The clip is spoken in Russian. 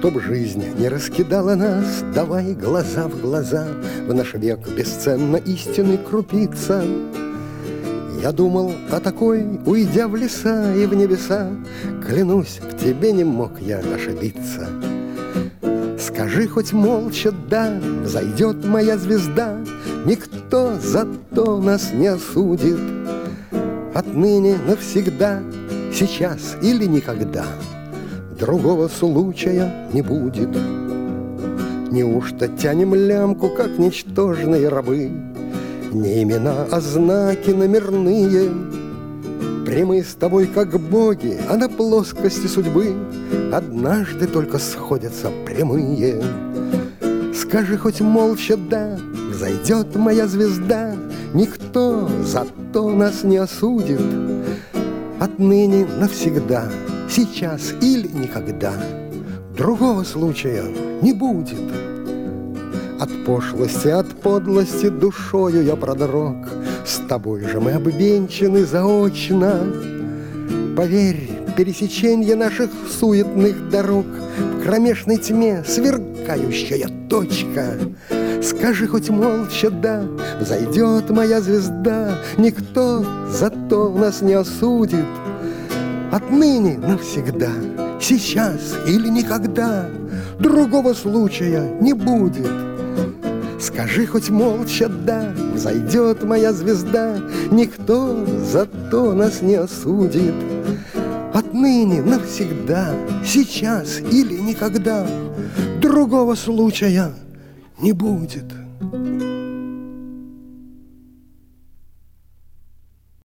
Чтоб жизнь не раскидала нас, давай глаза в глаза, в наш век бесценна истины крупица. Я думал о такой, уйдя в леса и в небеса, клянусь, в тебе не мог я ошибиться. Скажи хоть молча «да», взойдет моя звезда, никто зато нас не осудит. Отныне навсегда, сейчас или никогда другого случая не будет. Неужто тянем лямку, как ничтожные рабы? Не имена, а знаки номерные. Прямы с тобой, как боги, а на плоскости судьбы однажды только сходятся прямые. Скажи хоть молча «да», взойдет моя звезда, никто зато нас не осудит. Отныне навсегда, сейчас или никогда другого случая не будет. От пошлости, от подлости душою я продрог, с тобой же мы обвенчаны заочно. Поверь, пересеченье наших суетных дорог в кромешной тьме сверкающая точка. Скажи хоть молча «да», взойдет моя звезда, никто зато нас не осудит. Отныне навсегда, сейчас или никогда другого случая не будет. Скажи хоть молча «да», взойдет моя звезда, никто зато нас не осудит. Отныне навсегда, сейчас или никогда другого случая не будет.